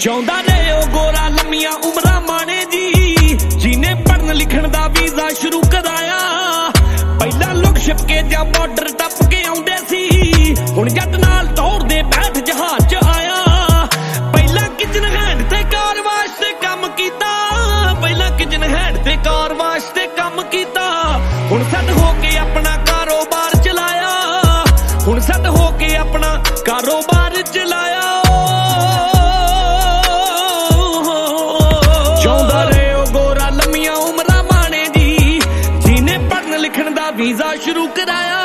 ਚਾਹੁੰਦਾ ਰਹੇ ਉਹ ਗੋਰਾ ਲੰਮੀਆਂ ਉਮਰਾਂ ਮਾਣੇ ਜੀ, ਜਿਹਨੇ ਪੜਨ ਲਿਖਣ ਦਾ ਵੀਜ਼ਾ ਸ਼ੁਰੂ ਕਰਾਇਆ। ਪਹਿਲਾਂ ਲੁਕ ਛਿਪ ਕੇ ਜਾਂ ਬਾਰਡਰ ਟੱਪ ਕੇ ਆਉਂਦੇ ਸੀ, ਹੁਣ ਜੱਟ ਨਾਲ ਦੌੜਦੇ ਬੈਠ ਜਹਾਜ਼ 'ਚ ਆਇਆ। ਪਹਿਲਾਂ ਕਿਚਨ ਹੈਂਡ ਤੇ ਕਾਰ ਵਾਸਤੇ ਕੰਮ ਕੀਤਾ, ਪਹਿਲਾਂ ਕਿਚਨ ਹੈਂਡ ਤੇ ਕਾਰ ਵਾਸਤੇ ਕੰਮ ਕੀਤਾ। ਹੁਣ ਸੈੱਟ ਹੋ ਕੇ ਆਪਣਾ ਕਾਰੋਬਾਰ ਚਲਾਇਆ, ਹੁਣ ਸੈੱਟ ਹੋ ਕੇ ਆਪਣਾ ਕਾਰੋਬਾਰ ਚਲਾਇਆ। ਚਾਹੁੰਦਾ ਰਹੇ ਉਹ ਗੋਰਾ ਲੰਮੀਆਂ ਉਮਰਾਂ ਮਾਣੇ ਜੀ, ਜਿਹਨੇ ਪੜਨ ਲਿਖਣ ਦਾ ਵੀਜ਼ਾ ਸ਼ੁਰੂ ਕਰਾਇਆ।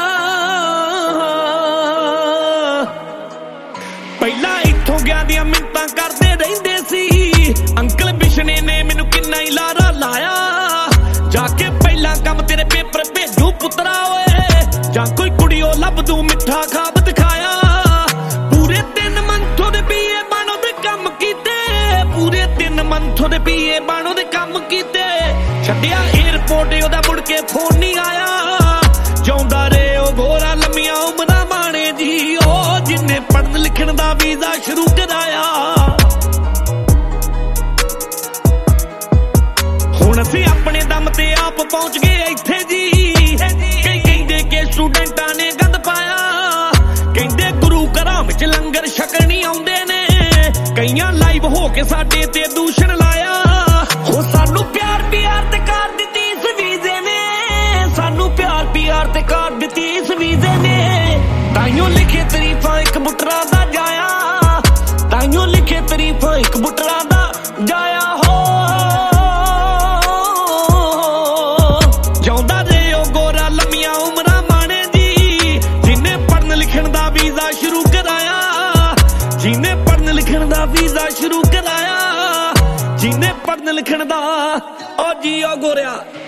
ਪਹਿਲਾਂ ਇੱਥੋਂ ਗਿਆ ਦੀਆਂ ਮਿੰਤਾਂ ਕਰਦੇ ਰਹਿੰਦੇ ਸੀ, ਅੰਕਲ ਬਿਸ਼ਨੇ ਨੇ ਮੈਨੂੰ ਕਿੰਨਾ ਹੀ ਲਾਰਾ ਲਾਇਆ। ਜਾ ਕੇ ਪਹਿਲਾਂ ਕੰਮ ਤੇਰੇ ਪੇਪਰ ਭੇਜੂ ਪੁੱਤਰਾ ਓਏ, ਜਾਂ ਕੋਈ ਕੁੜੀ ਉਹ ਲੱਭ ਦੂ ਮਿੱਠਾ ਖਾਬ ਦਿਖਾਇਆ। ਪੂਰੇ 3 ਮੰਥ ਉਹਦੇ BA ਬਾਣੋ ਦੇ ਕੰਮ ਕੀਤੇ, ਪੂਰੇ 3 ਮੰਥ ਉਹਦੇ BA ਬਾਣੋ ਦੇ ਕੰਮ ਕੀਤੇ। ਛੱਡਿਆ ਏਅਰਪੋਰਟ ਉਹਦਾ ਮੁੜ ਕੇ ਫੋਨ ਨਹੀਂ ਆਇਆ। ਚਾਹੁੰਦਾ ਰਹੇ ਉਹ ਗੋਰਾ ਲੰਮੀਆਂ ਉਮਰਾਂ ਮਾਣੇ ਜੀ, ਉਹ ਜਿਹਨੇ ਪੜਨ ਲਿਖਣ ਦਾ ਵੀਜ਼ਾ ਸ਼ੁਰੂ ਕਰਾਇਆ। ਹੁਣ ਅਸੀਂ ਆਪਣੇ ਦਮ ਤੇ ਆਪ ਪਹੁੰਚ ਗਏ ਇੱਥੇ ਜੀ, ਕਈ ਕਹਿੰਦੇ ਕਿ ਸਟੂਡੈਂਟਾਂ ਨੇ ਗੰਦ ਪਾਇਆ, ਕਹਿੰਦੇ ਗੁਰੂ ਘਰਾਂ ਵਿੱਚ ਲੰਗਰ ਛਕਣ ਨਹੀਂ ਆਉਂਦੇ ਨੇ, ਕਈਆਂ ਲਾਈਵ ਹੋ ਕੇ ਸਾਡੇ ਤੇ ਦੂਸ਼ਣ ਲਾਇਆ। ਹੋ ਸਾਨੂੰ ਪਿਆਰ ਤੇ ਕਾਰ ਦਿੱਤੀ ਇਸ ਵੀਜ਼ੇ ਨੇ, ਸਾਨੂੰ ਪਿਆਰ ਤੇ ਕਾਰ ਦਿੱਤੀ ਇਸ ਵੀਜ਼ੇ ਨੇ। ਤਾਈਓ ਲਿਖੇ ਤਰੀਫਾਂ ਇੱਕ ਬੁੱਟਰਾਂ ਦਾ ਜਾਇਆ, ਤਾਈਓ ਲਿਖੇ ਤਰੀਫਾਂ ਇੱਕ ਬੁੱਟਰਾਂ ਦਾ ਜਾਇਆ। ਹੋ ਚਾਹੁੰਦਾ ਰਹੇ ਉਹ ਗੋਰਾ ਲੰਮੀਆਂ ਉਮਰਾਂ ਮਾਣੇ ਜੀ, ਜਿਹਨੇ ਪੜਨ ਲਿਖਣ ਦਾ ਵੀਜ਼ਾ ਸ਼ੁਰੂ ਕਰਾਇਆ, ਜਿਹਨੇ ਪੜਨ ਲਿਖਣ ਦਾ ਵੀਜ਼ਾ ਸ਼ੁਰੂ ਕਰਾਇਆ, ਜਿਹਨੇ ਪੜਨ ਲਿਖਣ ਦਾ। ਓ ਜੀ ਓ ਗੋਰਿਆ।